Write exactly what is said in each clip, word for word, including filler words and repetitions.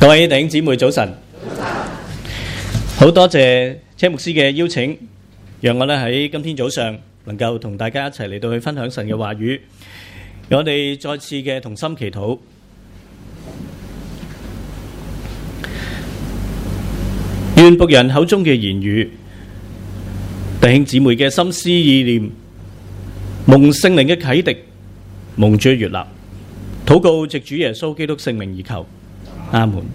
各位弟兄姊妹早晨，好多謝車牧師嘅邀請，讓我咧喺今天早上能夠同大家一齊嚟到去分享神嘅話語。我哋再次嘅同心祈禱，願僕人口中嘅言語、弟兄姊妹嘅心思意念，蒙聖靈嘅啟迪，蒙主悅納，禱告藉主耶穌基督聖名而求，阿門。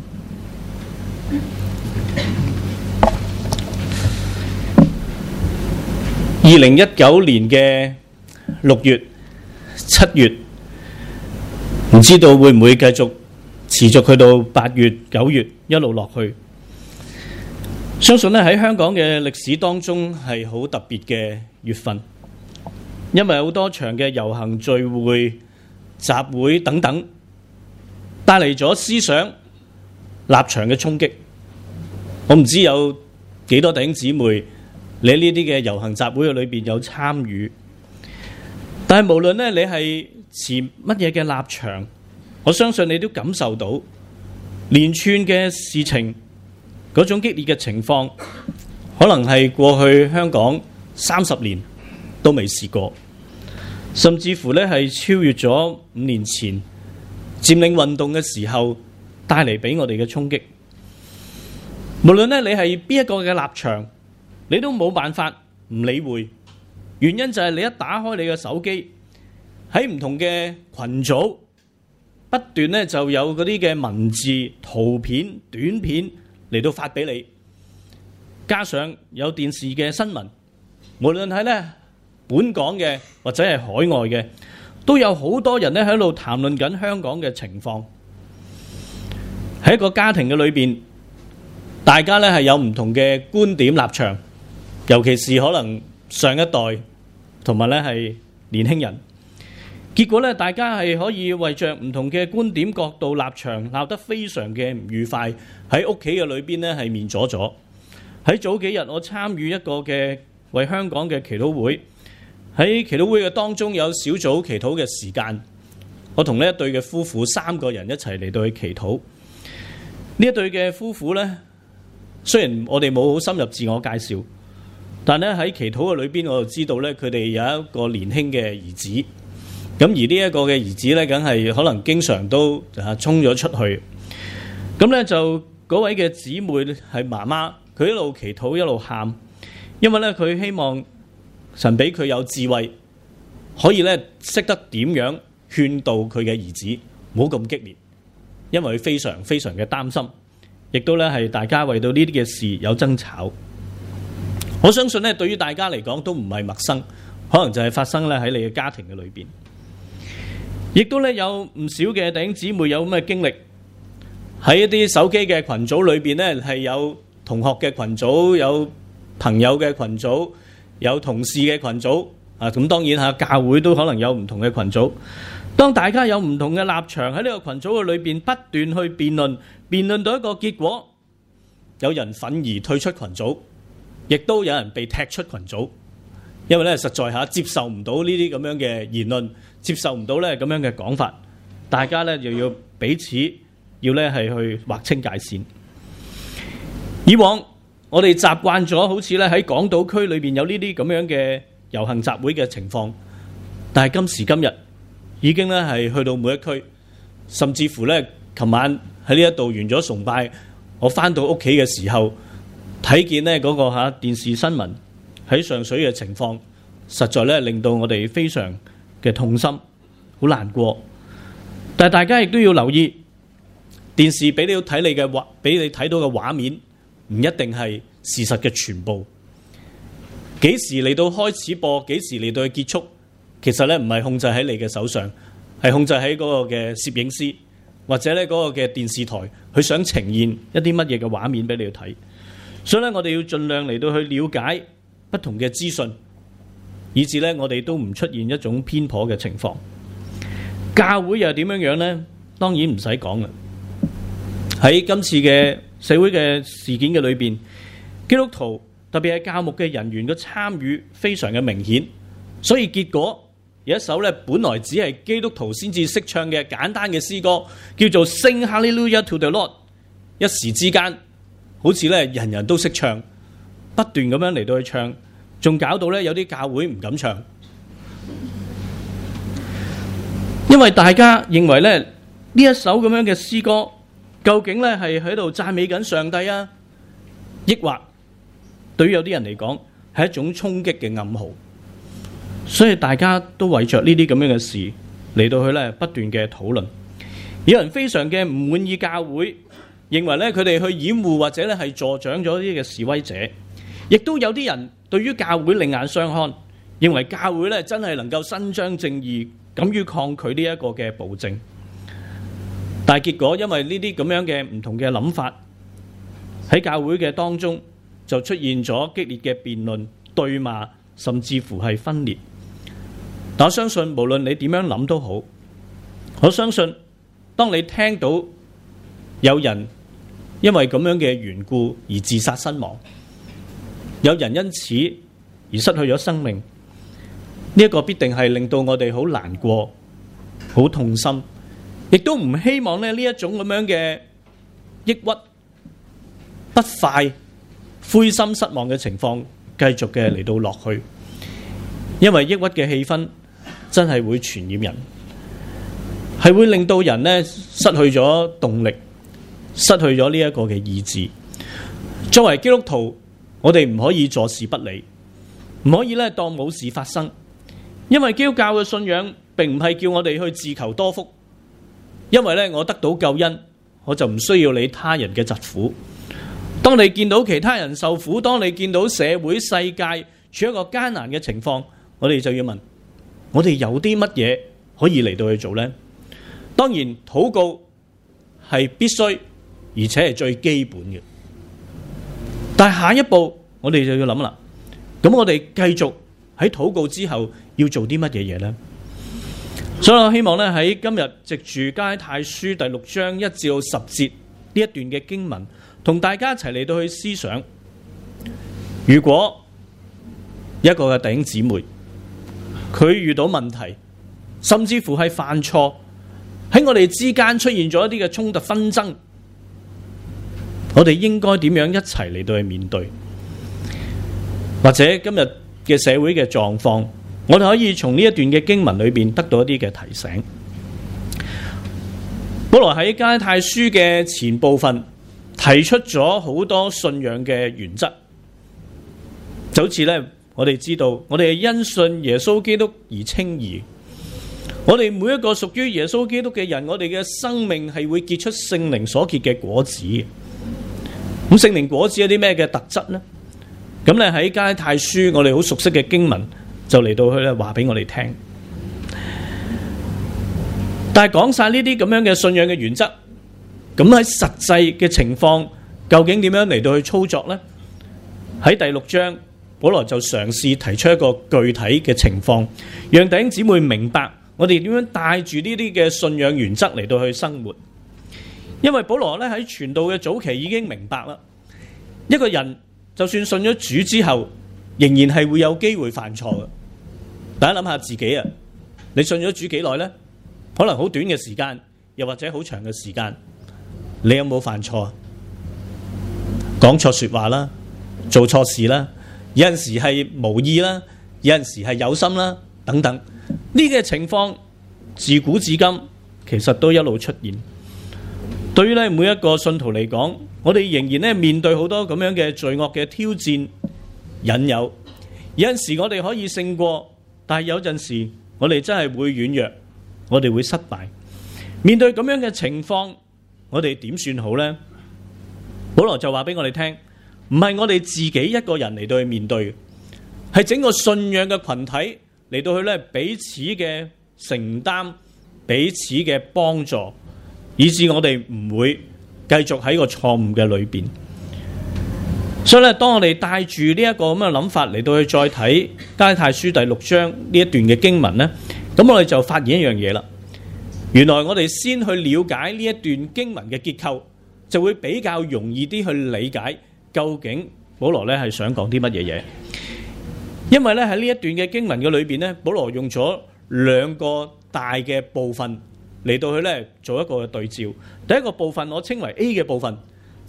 二零一九年嘅六月、七月，唔知道會唔會繼續持續去到八月、九月一路落去。相信咧喺香港嘅歷史當中係好特別嘅月份，因為好多場嘅遊行聚會、集會等等，帶嚟咗思想立場嘅衝擊。我唔知有幾多弟兄姊妹你喺呢啲嘅遊行集會嘅裏邊有參與，但係無論咧你係持乜嘢嘅立場，我相信你都感受到連串嘅事情嗰種激烈嘅情況，可能係過去香港三十年都未試過，甚至乎咧係超越咗五年前佔領運動嘅時候帶嚟俾我哋嘅衝擊。無論咧你係邊一個嘅立場，你都冇辦法唔理會，原因就係你一打開你嘅手機，喺唔同嘅群組不斷咧就有嗰啲嘅文字、圖片、短片嚟到發俾你，加上有電視嘅新聞，無論係咧本港嘅或者係海外嘅，都有好多人咧喺度談論緊香港嘅情況。喺一個家庭嘅裏邊，大家咧係有唔同嘅觀點立場，尤其是可能上一代同埋咧係年輕人，結果咧大家係可以為着唔同嘅觀點角度立場鬧得非常嘅唔愉快，喺屋企嘅裏邊咧係面阻阻。喺早幾日我參與一個嘅為香港嘅祈禱會，喺祈禱會嘅當中有小組祈禱嘅時間，我同呢一對嘅夫婦三個人一齊嚟到去祈禱。呢一對嘅夫婦咧，雖然我哋冇好深入自我介紹，但咧喺祈禱嘅裏邊，我就知道咧佢哋有一個年輕嘅兒子。咁而呢一個嘅兒子咧，梗係可能經常都啊衝咗出去。咁咧就嗰位嘅姊妹係媽媽，佢一路祈禱一路喊，因為咧佢希望神俾佢有智慧，可以咧識得點樣勸導佢嘅兒子，唔好咁激烈，因為佢非常非常嘅擔心，亦都咧係大家為到呢啲嘅事有爭吵。我相信咧對於大家嚟講都唔係陌生，可能就係發生咧喺你嘅家庭嘅裏邊。亦都咧有唔少嘅弟兄姊妹有咁嘅經歷，喺一啲手機嘅群組裏邊咧係有同學嘅群組，有朋友嘅群組，有同事嘅群組啊。咁當然嚇教會都可能有唔同嘅群組。當大家有唔同嘅立場喺呢個群組嘅裏邊不斷去辯論，辯論到一個結果，有人憤而退出群組，亦都有人被踢出群組，因為咧實在嚇接受唔到呢啲咁樣嘅言論，接受唔到咧咁樣嘅講法，大家咧又要彼此要咧係去劃清界線。以往我哋習慣咗好似咧喺港島區裏邊有呢啲咁樣嘅遊行集會嘅情況，但係今時今日已經咧係去到每一區，甚至乎咧琴晚喺呢一度完咗崇拜，我翻到屋企嘅時候睇見咧嗰個嚇電視新聞喺上水嘅情況，實在咧令到我哋非常嘅痛心，好難過。但係大家亦都要留意，電視俾你睇你嘅畫，俾你睇到嘅畫面唔一定係事實嘅全部。幾時嚟到開始播，幾時嚟到去結束，其實咧唔係控制喺你嘅手上，係控制喺嗰個嘅攝影師或者咧嗰個嘅電視台，佢想呈現一啲乜嘢嘅畫面俾你去睇。所以咧，我哋要盡量嚟到去了解不同嘅資訊，以至咧我哋都唔出現一種偏頗嘅情況。教會又點樣樣呢？當然唔使講啦。喺今次嘅社會嘅事件嘅裏邊，基督徒特別係教牧嘅人員嘅參與非常嘅明顯，所以結果有一首咧本來只係基督徒先至識唱嘅簡單嘅詩歌，叫做 Sing Hallelujah to the Lord， 一時之間好似咧人人都識唱，不斷咁樣嚟到去唱，仲搞到咧有啲教會唔敢唱，因為大家認為咧呢一首咁樣嘅詩歌究竟咧係喺度讚美緊上帝啊，抑或對於有啲人嚟講係一種衝擊嘅暗號，所以大家都為着呢啲咁樣嘅事嚟到去咧不斷嘅討論。有人非常嘅唔滿意教會，認為咧佢哋去掩護或者咧係助長咗呢啲嘅示威者，亦都有啲人對於教會另眼相看，認為教會咧真係能夠伸張正義，敢於抗拒呢一個嘅暴政。但係結果因為呢啲咁樣嘅唔同嘅諗法，喺教會嘅當中就出現咗激烈嘅辯論、對罵，甚至乎係分裂。但我相信無論你點樣諗都好，我相信當你聽到有人因為咁樣嘅緣故而自殺身亡，有人因此而失去咗生命，呢一個必定係令到我哋好難過、好痛心，亦都唔希望咧呢一種咁樣嘅抑鬱、不快、灰心失望嘅情況繼續嘅嚟到落去，因為抑鬱嘅氣氛真係會傳染人，係會令到人呢失去咗動力，失去咗呢一個嘅意志。作為基督徒，我哋唔可以坐視不理，唔可以咧當冇事發生，因為基督教嘅信仰並唔係叫我哋去自求多福，因為咧我得到救恩，我就唔需要理他人嘅疾苦。當你見到其他人受苦，當你見到社會世界處於一個艱難嘅情況，我哋就要問，我哋有啲乜嘢可以嚟到去做呢？當然禱告係必須而且係最基本嘅，但係下一步我哋就要諗啦，咁我哋繼續喺禱告之後要做啲乜嘢嘢呢？所以我希望咧喺今日藉住加拉太書第六章一至到十節呢一段嘅經文，同大家一齊嚟到去思想，如果一個嘅弟兄姊妹佢遇到問題，甚至乎係犯錯，喺我哋之間出現咗一啲嘅衝突紛爭，我哋應該點樣一齊嚟到去面對？或者今日嘅社會嘅狀況，我哋可以從呢一段嘅經文裏邊得到一啲嘅提醒。保羅喺加拉太書嘅前部分提出咗好多信仰嘅原則，就好似咧，我哋知道我哋係因信耶穌基督而稱義，我哋每一個屬於耶穌基督嘅人，我哋嘅生命係會結出聖靈所結嘅果子。咁聖靈果子有啲咩嘅特質呢？咁咧喺加拉太書我哋好熟悉嘅經文就嚟到去咧話俾我哋聽。但係講晒呢啲咁樣嘅信仰嘅原則，咁喺實際嘅情況究竟點樣嚟到去操作呢？喺第六章保羅就嘗試提出一個具體嘅情況，讓弟兄姊妹明白我哋點樣帶住呢啲嘅信仰原則嚟到去生活。因為保羅咧喺傳道嘅早期已經明白啦，一個人就算信咗主之後，仍然係會有機會犯錯嘅。大家諗下自己啊，你信咗主幾耐呢？可能好短嘅時間，又或者好長嘅時間，你有冇犯錯啊？講錯說話啦，做錯事啦，有陣時係無意啦，有陣時係有心啦，等等。呢個情況自古至今其實都一路出現。對於咧每一個信徒嚟講，我哋仍然咧面對好多咁樣嘅罪惡嘅挑戰、引誘。有陣時我哋可以勝過，但係有陣時我哋真係會軟弱，我哋會失敗。面對咁樣嘅情況，我哋點算好呢？保羅就話俾我哋聽，唔係我哋自己一個人嚟到去面對，係整個信仰嘅群體嚟到去咧彼此嘅承擔、彼此嘅幫助，以致我哋唔會繼續喺個錯誤嘅裏邊。所以咧，當我哋帶住呢一個咁嘅諗法嚟到去再睇加拉太書第六章呢一段嘅經文呢，咁我哋就發現一樣嘢啦。原來我哋先去了解呢一段經文嘅結構，就會比較容易啲去理解究竟保羅咧係想講啲乜嘢嘢。因為咧喺呢一段嘅經文嘅裏邊咧，保羅用咗兩個大嘅部分嚟到去咧做一個對照。第一個部分我稱為 A 嘅部分，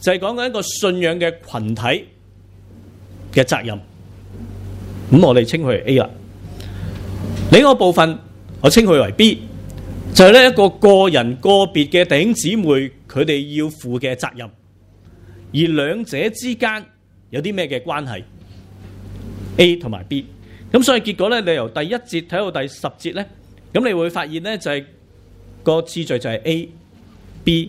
就係講緊一個信仰嘅群體嘅責任。咁我哋稱佢為 A 啦。另一個部分我稱佢為 B， 就係呢一個個人個別嘅弟兄姊妹佢哋要負嘅責任，而兩者之間有啲咩嘅關係 A 同埋 B。 咁所以結果咧，你由第一節睇到第十節咧，咁你會發現咧就係、是、個次序就係 A B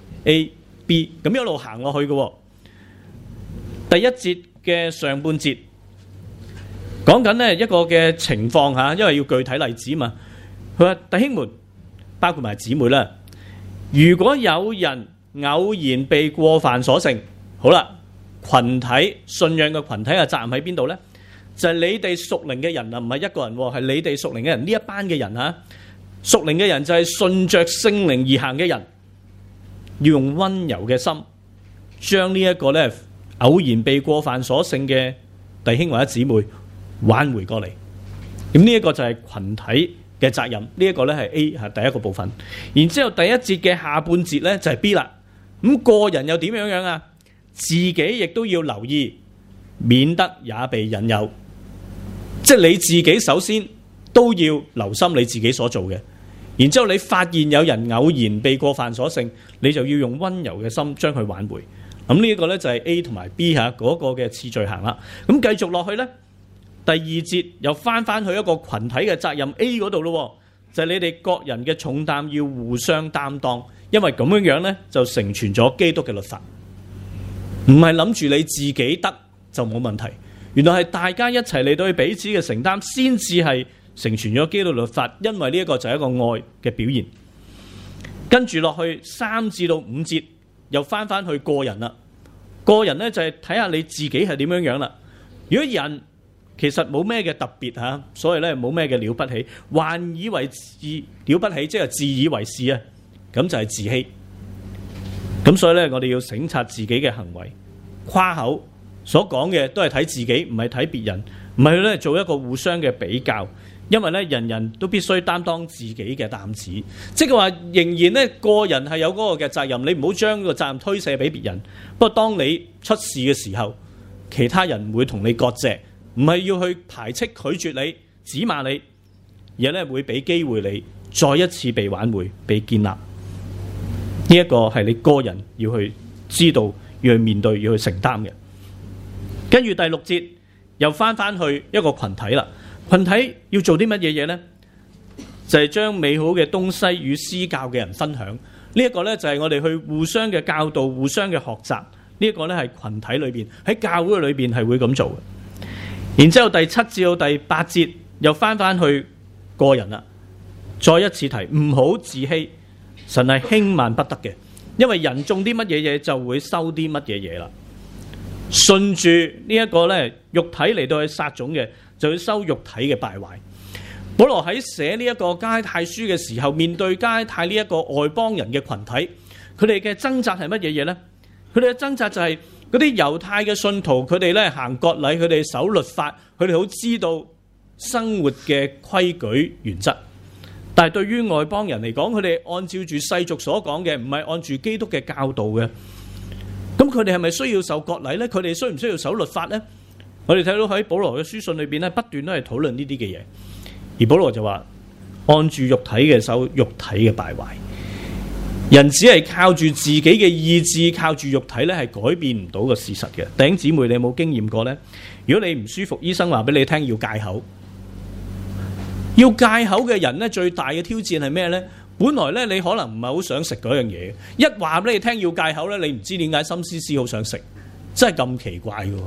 A B 咁一路行落去嘅。第一節嘅上半節講緊呢一個嘅情況吓，因為要具體例子嘛。佢話弟兄們，包括埋姊妹啦，如果有人偶然被過犯所勝，好啦，群體信仰嘅群體嘅責任喺邊度呢？就係、是、你哋屬靈嘅人啊，唔係一個人，係你哋屬靈嘅人，呢一班嘅人啊，屬靈嘅人就係順着聖靈而行嘅人，要用溫柔嘅心將呢一個咧偶然被過犯所勝嘅弟兄或者姊妹挽回過嚟。咁呢一個就係群體嘅責任，呢、這、一個咧係 A 係第一個部分。然之後第一節嘅下半節咧就係 B 啦。咁個人又點樣樣啊？自己亦都要留意，免得也被引誘。即係你自己首先都要留心你自己所做嘅，然之後你發現有人偶然被過犯所勝，你就要用溫柔嘅心將佢挽回。咁呢一個咧就係 A 同埋 B 吓嗰個嘅次序行啦。咁繼續落去咧，第二節又翻翻去一個群體嘅責任 A 嗰度咯，就係你哋各人嘅重擔要互相擔當，因為咁樣樣咧就成全咗基督嘅律法。唔係諗住你自己得就冇問題，原來係大家一齊嚟到去彼此嘅承擔，先至係成全咗基督律法。因為呢一個就係一個愛嘅表現。跟住落去三至到五節又翻翻去個人啦。個人咧就係睇下你自己係點樣樣啦。如果人其實冇咩嘅特別吓，所以咧冇咩嘅了不起，還以為自了不起，即係自以為是啊，咁就係自欺。咁所以咧，我哋要省察自己嘅行為，誇口所講嘅都係睇自己，唔係睇別人，唔係咧做一個互相嘅比較。因為咧，人人都必須擔當自己嘅擔子，即係話仍然咧個人係有嗰個嘅責任，你唔好將個責任推卸俾別人。不過當你出事嘅時候，其他人唔會同你割席，唔係要去排斥拒絕你、指罵你，而係咧會俾機會你再一次被挽回、被建立。呢一個係你個人要去知道、要去面對、要去承擔嘅。跟住第六節又翻翻去一個群體啦。群體要做啲乜嘢嘢呢？就係將美好嘅東西與施教嘅人分享。呢一個呢，就係我哋去互相嘅教導、互相嘅學習。呢一個呢，係群體裏邊喺教會裏邊係會咁做嘅。然之後第七至到第八節又翻翻去個人啦。再一次提，唔好自欺。神係輕慢不得嘅，因為人種啲乜嘢嘢就會收啲乜嘢嘢啦。順住呢一個咧肉體嚟到去撒種嘅，就要收肉體嘅敗壞。保羅喺寫呢一個加拉太書嘅時候，面對加拉太呢一個外邦人嘅群體，佢哋嘅掙扎係乜嘢嘢呢？佢哋嘅掙扎就係嗰啲猶太嘅信徒，佢哋咧行割禮，佢哋守律法，佢哋好知道生活嘅規矩原則。但係對於外邦人嚟講，佢哋按照住世俗所講嘅，唔係按住基督嘅教導嘅。咁佢哋係咪需要受割禮呢？佢哋需唔需要守律法呢？我哋睇到喺保羅嘅書信裏邊咧，不斷都係討論呢啲嘅嘢。而保羅就話，按住肉體嘅守肉體嘅敗壞，人只係靠住自己嘅意志，靠住肉體咧係改變唔到個事實嘅。弟兄姊妹，你有冇經驗過呢？如果你唔舒服，醫生話俾你聽要戒口。要戒口嘅人咧，最大嘅挑戰係咩咧？本來咧，你可能唔係好想食嗰樣嘢，一話俾你聽要戒口咧，你唔知點解心思思好想食，真係咁奇怪嘅，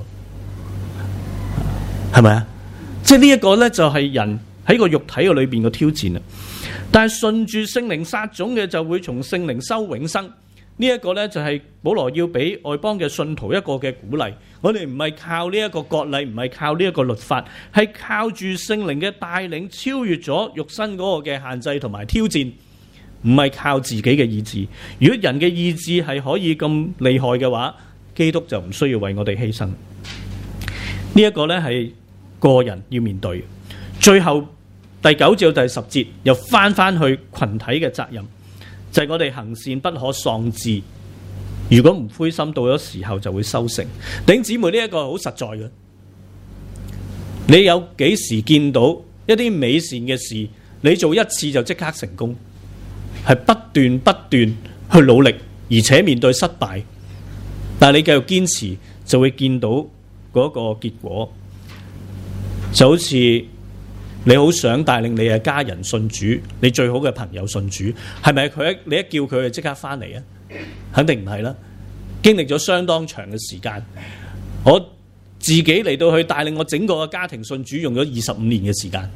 係咪啊？即係呢一個咧，就係人喺個肉體嘅裏邊嘅挑戰啊！但係順住聖靈撒種嘅，就會從聖靈收永生。呢一個咧，就係保羅要俾外邦嘅信徒一個嘅鼓勵。我哋唔係靠呢一個割禮，唔係靠呢一個律法，係靠住聖靈嘅帶領，超越咗肉身嗰個嘅限制同埋挑戰，唔係靠自己嘅意志。如果人嘅意志係可以咁厲害嘅話，基督就唔需要為我哋犧牲。呢一個咧係個人要面對。最後第九至到第十節又翻翻去群體嘅責任。就係我哋行善不可喪志， 如果唔灰心，到咗時候就會收成。弟兄姊妹，呢一個好實在嘅。你有幾時見到一啲美善嘅事，你做一次就即刻成功？係不斷不斷去努力，而且面對失敗，但係你繼續堅持，就會見到嗰個結果。就好似你好想帶領你嘅家人信主，你最好嘅朋友信主，係咪佢一你一叫佢就即刻翻嚟啊？肯定唔係啦。經歷咗相當長嘅時間，我自己嚟到去帶領我整個嘅家庭信主，用咗二十五年嘅時間。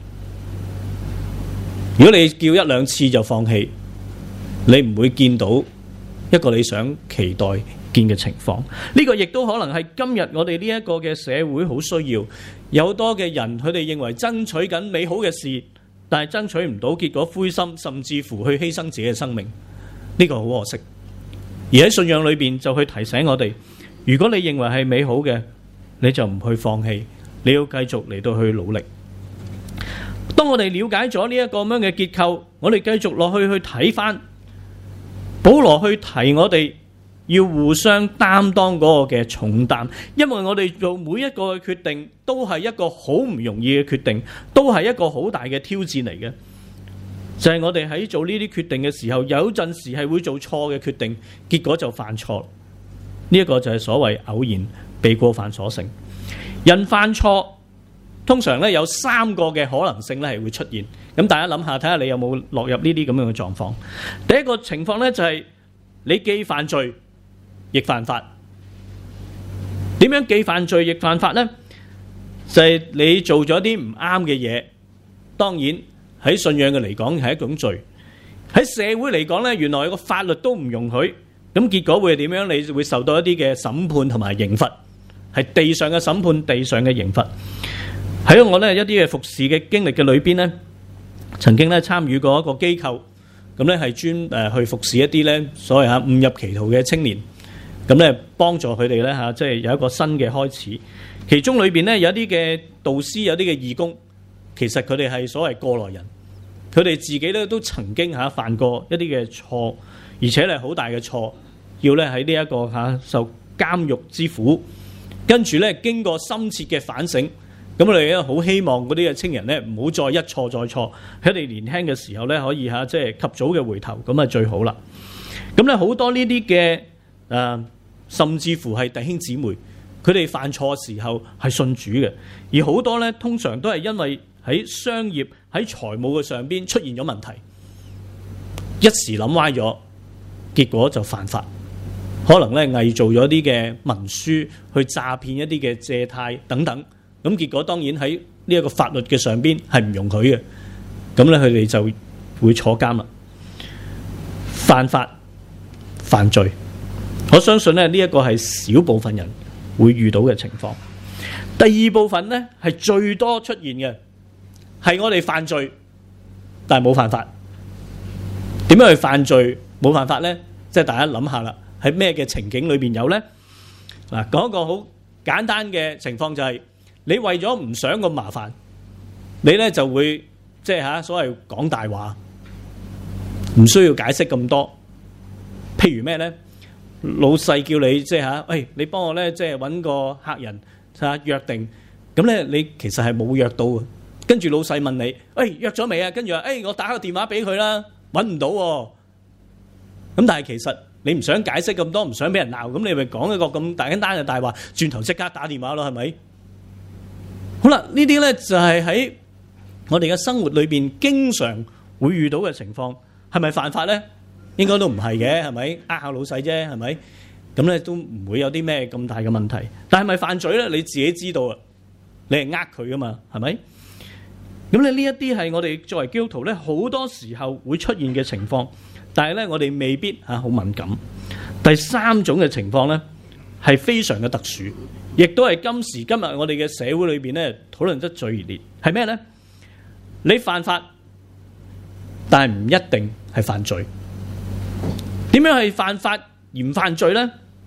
如果你叫一兩次就放棄，你唔會見到一個你想期待見嘅情況。呢個亦都可能係今日我哋呢一個嘅社會好需要。有好多嘅人，佢哋認為爭取緊美好嘅事，但係爭取唔到，結果灰心，甚至乎去犧牲自己嘅生命。呢個好可惜。而喺信仰裏邊就去提醒我哋，如果你認為係美好嘅，你就唔去放棄，你要繼續嚟到去努力。當我哋了解咗呢一個咁樣嘅結構，我哋繼續落去去睇翻保羅去提我哋要互相擔當嗰個嘅重擔，因為我哋做每一個嘅決定都係一個好唔容易嘅決定，都係一個好大嘅挑戰嚟嘅。就係我哋喺做呢啲決定嘅時候，有陣時係會做錯嘅決定，結果就犯錯。呢一個就係所謂偶然被過犯所成。人犯錯通常咧有三個嘅可能性咧係會出現。咁大家諗下，睇下你有冇落入呢啲咁樣嘅狀況。第一個情況咧就係你既犯罪亦犯法。點樣既犯罪亦犯法呢？就係你做咗啲唔啱嘅嘢，當然喺信仰嘅嚟講係一種罪。喺社會嚟講呢，原來個法律都唔容許，咁結果會係點樣？你會受到一啲嘅審判同埋刑罰，係地上嘅審判、地上嘅刑罰。喺我呢一啲嘅服侍嘅經歷嘅裏邊呢，曾經咧參與過一個機構，咁咧係專誒去服侍一啲咧所謂嚇誤入歧途嘅青年，咁咧幫助佢哋咧嚇，即係有一個新嘅開始。其中裏邊咧有一啲嘅導師，有啲嘅義工，其實佢哋係所謂過來人，佢哋自己咧都曾經嚇犯過一啲嘅錯，而且係好大嘅錯，要咧喺呢一個嚇受監獄之苦，跟住咧經過深切嘅反省。咁我哋咧好希望嗰啲嘅青人咧唔好再一錯再錯，喺你年輕嘅時候咧可以嚇即係及早嘅回頭，咁啊最好啦。咁咧好多呢啲嘅誒，甚至乎係弟兄姊妹，佢哋犯錯嘅時候係信主嘅，而好多咧通常都係因為喺商業喺財務嘅上邊出現咗問題，一時諗歪咗，結果就犯法，可能咧偽造咗啲嘅文書去詐騙一啲嘅借貸等等。咁結果當然喺呢一個法律嘅上邊係唔容許嘅，咁咧佢哋就會坐監啦，犯法犯罪。我相信咧呢一個係少部分人會遇到嘅情況。第二部分咧係最多出現嘅，係我哋犯罪但係冇犯法。點樣去犯罪冇犯法咧？即係大家諗下啦，喺咩嘅情景裏邊有咧？嗱，講一個好簡單嘅情況就係。你為咗唔想咁麻煩，你咧就會即係嚇所謂講大話，唔需要解釋咁多。譬如咩咧？老細叫你即係嚇，喂，你幫我咧即係揾個客人嚇約定，咁咧你其實係冇約到嘅。跟住老細問你，喂，約咗未啊？跟住話，誒我打個電話俾佢啦，揾唔到喎。咁但係其實你唔想解釋咁多，唔想俾人鬧，咁你咪講一個咁大簡單嘅大話，轉頭即刻打電話咯，係咪？好啦，呢啲咧就係喺我哋嘅生活裏邊經常會遇到嘅情況，係咪犯法咧？應該都唔係嘅，係咪？呃下老細啫，係咪？咁咧都唔會有啲咩咁大嘅問題。但係咪犯罪咧？你自己知道啊，你係呃佢噶嘛，係咪？咁咧呢一啲係我哋作為基督徒咧，好多時候會出現嘅情況，但係咧我哋未必嚇好敏感。第三種嘅情況咧係非常嘅特殊。亦都係今時今日我哋嘅社會裏邊咧討論得最熱烈，係咩咧？你犯法，但係唔一定係犯罪。點樣係犯法而唔犯罪咧？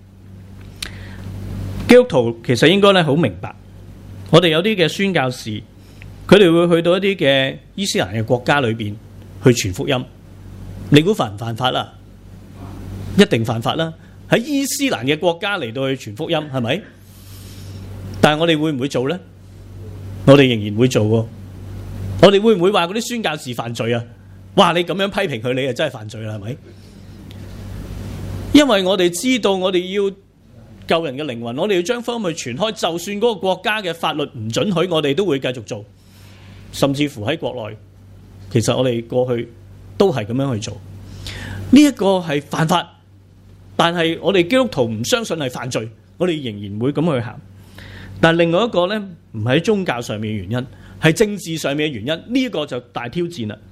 基督徒其實應該咧好明白，我哋有啲嘅宣教士，佢哋會去到一啲嘅伊斯蘭嘅國家裏邊去傳福音。你估犯唔犯法啦？一定犯法啦！ 喺伊斯蘭嘅國家嚟到去傳福音，係咪？但係我哋會唔會做呢？我哋仍然會做喎。我哋會唔會話嗰啲宣教士犯罪啊？哇！你咁樣批評佢，你就真係犯罪啦，係咪？因為我哋知道我哋要救人嘅靈魂，我哋要將福音去傳開，就算嗰個國家嘅法律唔准許，我哋都會繼續做。甚至乎喺國內，其實我哋過去都係咁樣去做。呢一個係犯法，但係我哋基督徒唔相信係犯罪，我哋仍然會咁去行。但另外一個呢，唔係宗教上面嘅原因，係政治上面嘅原因。呢一個就大挑戰啦。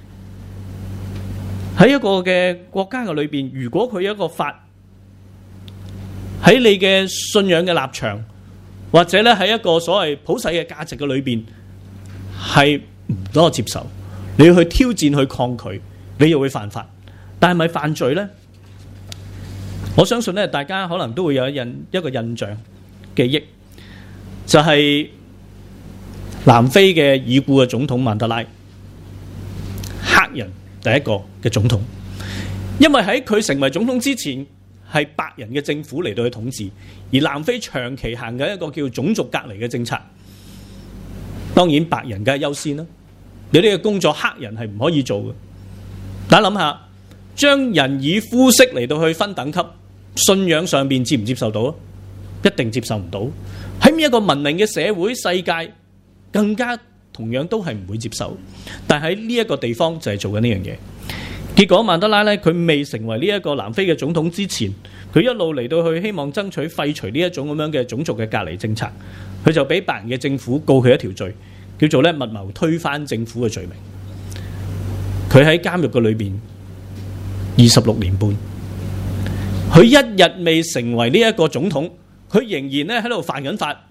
喺一個嘅國家嘅裏邊，如果佢有一個法喺你嘅信仰嘅立場，或者咧喺一個所謂普世嘅價值嘅裏邊係唔多接受，你要去挑戰去抗拒，你又會犯法。但係咪犯罪呢？我相信咧，大家可能都會有一印一個印象記憶。就係南非嘅已故嘅總統曼德拉，黑人第一個嘅總統。因為喺佢成為總統之前，係白人嘅政府嚟到去統治，而南非長期行緊一個叫種族隔離嘅政策。當然白人梗係優先啦，有啲嘅工作黑人係唔可以做嘅。大家諗下，將人以膚色嚟到去分等級，信仰上邊接唔接受到啊？一定接受唔到。喺一個文明嘅社會世界，更加同樣都係唔會接受。但喺呢一個地方就係做緊呢樣嘢。結果曼德拉咧，佢未成為呢一個南非嘅總統之前，佢一路嚟到去希望爭取廢除呢一種咁樣嘅種族嘅隔離政策，佢就俾白人嘅政府告佢一條罪，叫做咧密謀推翻政府嘅罪名。佢喺監獄嘅裏邊二十六年半，佢一日未成為呢一個總統，佢仍然咧喺度犯緊法。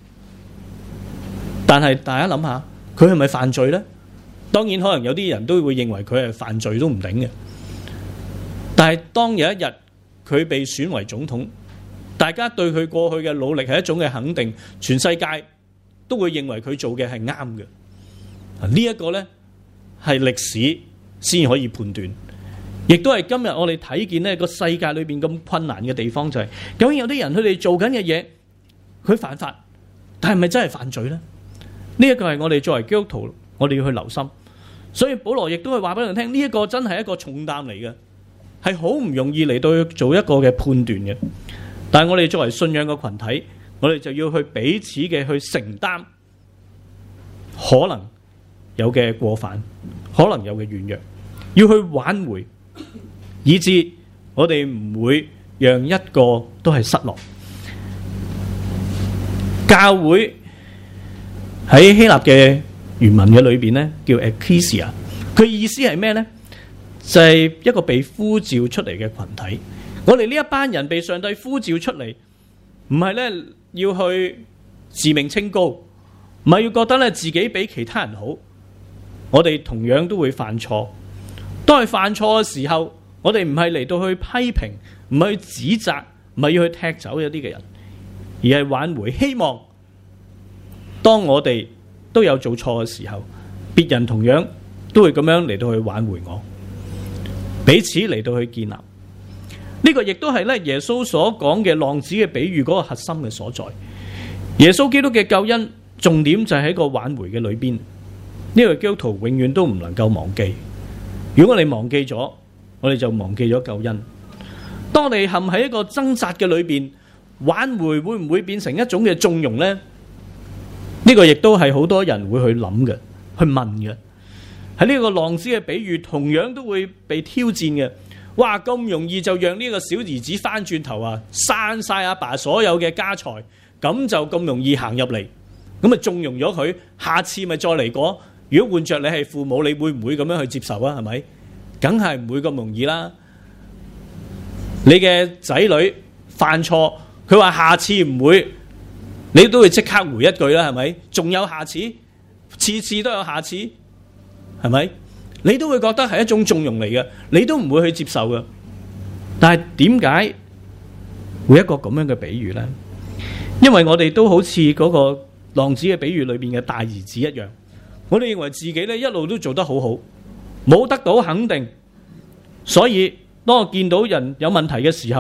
但係大家諗下，佢係咪犯罪呢？當然可能有啲人都會認為佢係犯罪都唔定嘅。但係當有一日佢被選為總統，大家對佢過去嘅努力係一種嘅肯定，全世界都會認為佢做嘅係啱嘅。呢一個呢係歷史先可以判斷，亦都係今日我哋睇見呢個世界裏邊咁困難嘅地方，就係究竟有啲人佢哋做緊嘅嘢，佢犯法，但係咪真係犯罪呢？呢一個係我哋作為基督徒，我哋要去留心。所以保羅亦都係話俾人聽，呢一個真係一個重擔嚟嘅，係好唔容易嚟到做一個嘅判斷嘅。但係我哋作為信仰嘅群體，我哋就要去彼此嘅去承擔可能有嘅過犯，可能有嘅軟弱，要去挽回，以致我哋唔會讓一個都係失落。教會喺希臘嘅原文嘅裏邊咧，叫 Ecclesia， 佢意思係咩呢？就係、是、一個被呼召出嚟嘅群體。我哋呢一班人被上帝呼召出嚟，唔係咧要去自命清高，唔係要覺得咧自己比其他人好。我哋同樣都會犯錯。當係犯錯嘅時候，我哋唔係嚟到去批評，唔係去指責，唔係要去踢走一啲嘅人，而係挽回。希望當我哋都有做錯嘅時候，別人同樣都會咁樣嚟到去挽回我，彼此嚟到去建立。呢個亦都係咧耶穌所講嘅浪子嘅比喻嗰個核心嘅所在。耶穌基督嘅救恩重點就係喺個挽回嘅裏邊。呢個基督徒永遠都唔能夠忘記。如果我哋忘記咗，我哋就忘記咗救恩。當我哋陷喺一個掙扎嘅裏邊，挽回會唔會變成一種嘅縱容呢？呢個亦都係好多人會去諗嘅，去問嘅。喺呢個浪子嘅比喻，同樣都會被挑戰嘅。哇！咁容易就讓呢個小兒子翻轉頭啊，刪晒阿爸所有嘅家財，咁就咁容易行入嚟，咁啊縱容咗佢，下次咪再嚟過。如果換着你係父母，你會唔會咁樣去接受啊？係咪？梗係唔會咁容易啦。你嘅仔女犯錯，佢話下次唔會，你都會即刻回一句啦，係咪？仲有下次，次次都有下次，係咪？你都會覺得係一種縱容嚟嘅，你都唔會去接受嘅。但係點解會一個咁樣嘅比喻呢？因為我哋都好似嗰個浪子嘅比喻裏邊嘅大兒子一樣，我哋認為自己咧一路都做得好好，冇得到肯定，所以當我見到人有問題嘅時候，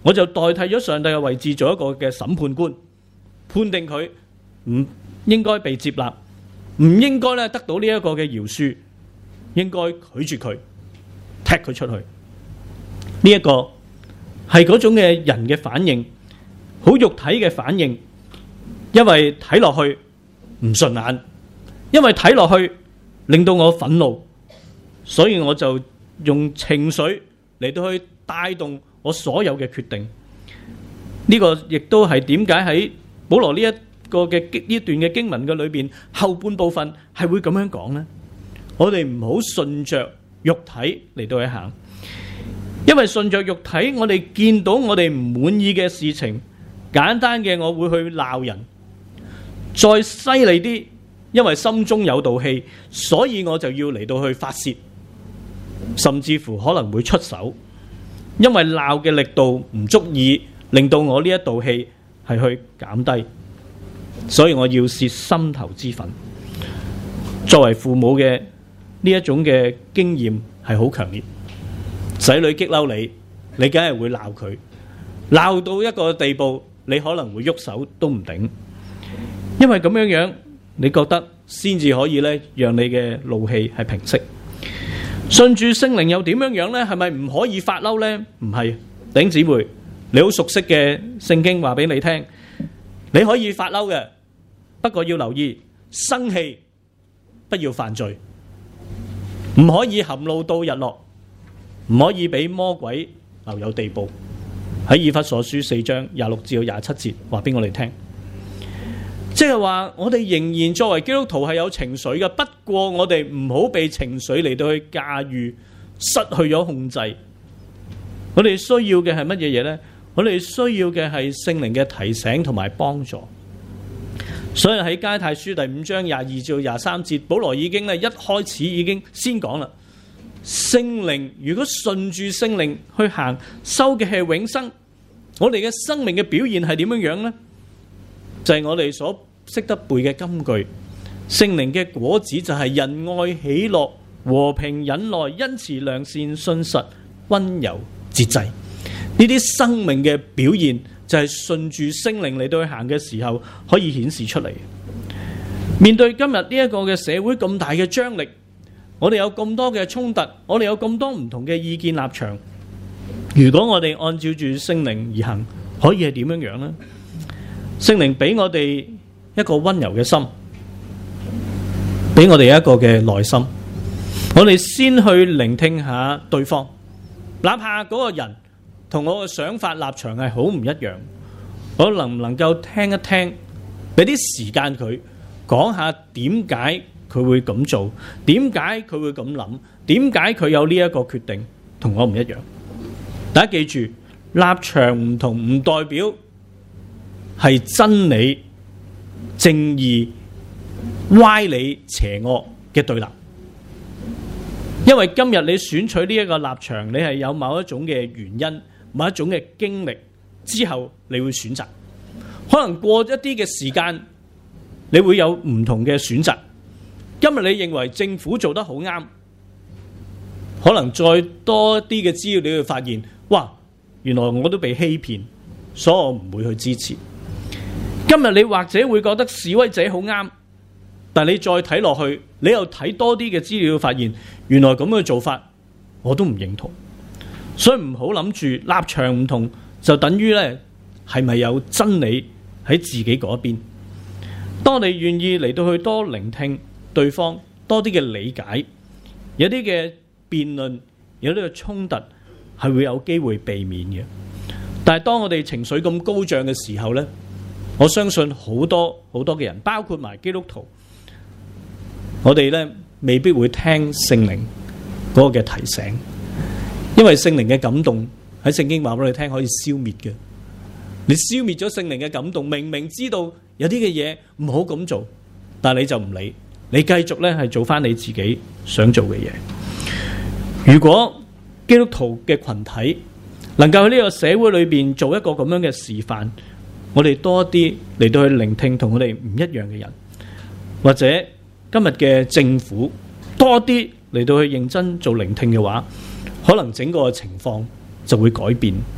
我就代替咗上帝嘅位置做一個嘅審判官，判定佢唔應該被接納，唔應該咧得到呢一個嘅饒恕，應該拒絕佢，踢佢出去。呢、這、一個係嗰種嘅人嘅反應，好肉體嘅反應，因為睇落去唔順眼，因為睇落去令到我憤怒，所以我就用情緒嚟到去帶動我所有嘅決定。呢、這個亦都係點解喺保羅呢一個嘅呢段嘅經文嘅裏邊後半部分係會咁樣講呢？我哋唔好順着肉體嚟到去行，因為順着肉體，我哋見到我哋唔滿意嘅事情，簡單嘅我會去鬧人，再犀利啲，因為心中有道氣，所以我就要嚟到去發洩，甚至乎可能會出手，因為鬧嘅力度唔足以令到我呢一道氣係去減低，所以我要泄心頭之憤。作為父母嘅呢一種嘅經驗係好強烈，仔女激嬲你，你梗係會鬧佢，鬧到一個地步，你可能會喐手都唔頂，因為咁樣樣，你覺得先至可以咧，讓你嘅怒氣係平息。順住聖靈又點樣樣咧？係咪唔可以發嬲咧？唔係，弟兄姊妹，你好熟悉嘅聖經話俾你聽，你可以發嬲嘅，不過要留意，生氣不要犯罪，唔可以含怒到日落，唔可以俾魔鬼留有地步。喺以弗所書四章廿六至到廿七節話俾我哋聽，即係話我哋仍然作為基督徒係有情緒嘅，不過我哋唔好被情緒嚟到去駕馭，失去咗控制。我哋需要嘅係乜嘢嘢呢？我哋需要嘅係聖靈嘅提醒同埋幫助。所以喺加拉太書第五章廿二至到廿三節，保羅已經咧一開始已經先講啦。聖靈如果順住聖靈去行，收嘅係永生。我哋嘅生命嘅表現係點樣樣呢？就係、是、我哋所識得背嘅金句。聖靈嘅果子就係仁愛、喜樂、和平、忍耐、恩慈、良善、信實、溫柔、節制。呢啲生命嘅表現就係順住聖靈嚟到去行嘅時候可以顯示出嚟。面對今日呢一個嘅社會咁大嘅張力，我哋有咁多嘅衝突，我哋有咁多唔同嘅意見立場。如果我哋按照住聖靈而行，可以係點樣樣呢？聖靈俾我哋一個溫柔嘅心，俾我哋一個嘅耐心。我哋先去聆聽下對方，哪怕嗰個人同我嘅想法立場係好唔一樣，我能唔能夠聽一聽，俾啲時間佢講下點解佢會咁做，點解佢會咁諗，點解佢有呢一個決定同我唔一樣。大家記住，立場唔同唔代表係真理、正義、歪理、邪惡嘅對立。因為今日你選取呢一個立場，你係有某一種嘅原因、某一種嘅經歷之後，你會選擇。可能過一啲嘅時間，你會有唔同嘅選擇。今日你認為政府做得好啱，可能再多啲嘅資料你會發現，哇，原來我都被欺騙，所以我唔會去支持。今日你或者會覺得示威者好啱，但你再睇落去，你又睇多啲嘅資料，發現原來咁嘅做法我都唔認同。所以唔好諗住立場唔同就等於呢係咪有真理喺自己嗰邊。當你願意嚟到去多聆聽對方，多啲嘅理解，有啲嘅辯論，有啲嘅衝突係會有機會避免嘅。但係當我哋情緒咁高漲嘅時候呢，我相信好多好多嘅人，包括埋基督徒，我哋呢未必會聽聖靈嗰個嘅提醒，因為聖靈嘅感動喺聖經話俾你聽可以消滅嘅。你消滅咗聖靈嘅感動，明明知道有啲嘅嘢唔好咁做，但係你就唔理，你繼續咧係做翻你自己想做嘅嘢。如果基督徒嘅群體能夠喺呢個社會裏邊做一個咁樣嘅示範，我哋多啲嚟到去聆聽同我哋唔一樣嘅人，或者今日嘅政府多啲嚟到去認真做聆聽嘅話，可能整個情況就會改變。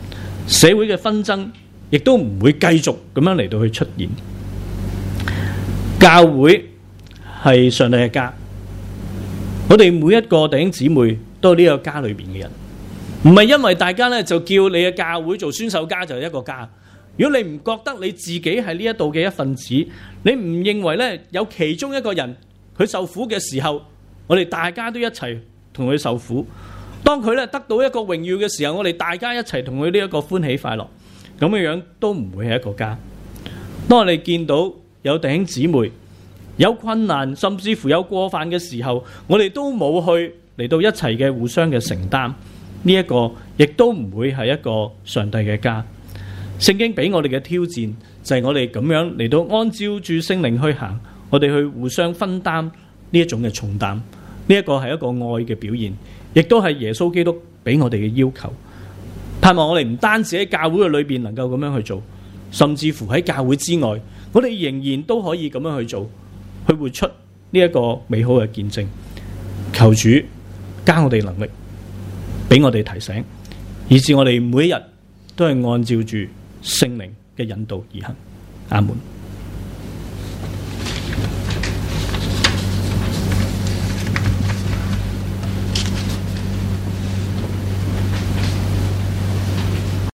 社會嘅紛爭亦都唔會繼續咁樣嚟到去出現。教會係上帝嘅家，我哋每一個弟兄姊妹都係呢個家裏邊嘅人，唔係因為大家咧就叫你嘅教會做宣授家就係一個家。如果你唔覺得你自己係呢一度嘅一份子，你唔認為咧有其中一個人佢受苦嘅時候，我哋大家都一齊同佢受苦。當佢咧得到一個榮耀嘅時候，我哋大家一齊同佢呢一個歡喜快樂，咁嘅樣都唔會係一個家。當我哋見到有弟兄姊妹有困難，甚至乎有過犯嘅時候，我哋都冇去嚟到一齊嘅互相嘅承擔，呢一個亦都唔會係一個上帝嘅家。聖經俾我哋嘅挑戰就係我哋咁樣嚟到按照住聖靈去行，我哋去互相分擔呢一種嘅重擔，呢一個係一個愛嘅表現，亦都係耶穌基督俾我哋嘅要求。盼望我哋唔單止喺教會嘅裏邊能夠咁樣去做，甚至乎喺教會之外，我哋仍然都可以咁樣去做，去活出呢一個美好嘅見證。求主加我哋能力，俾我哋提醒，以致我哋每一日都係按照住聖靈嘅引導而行。阿門。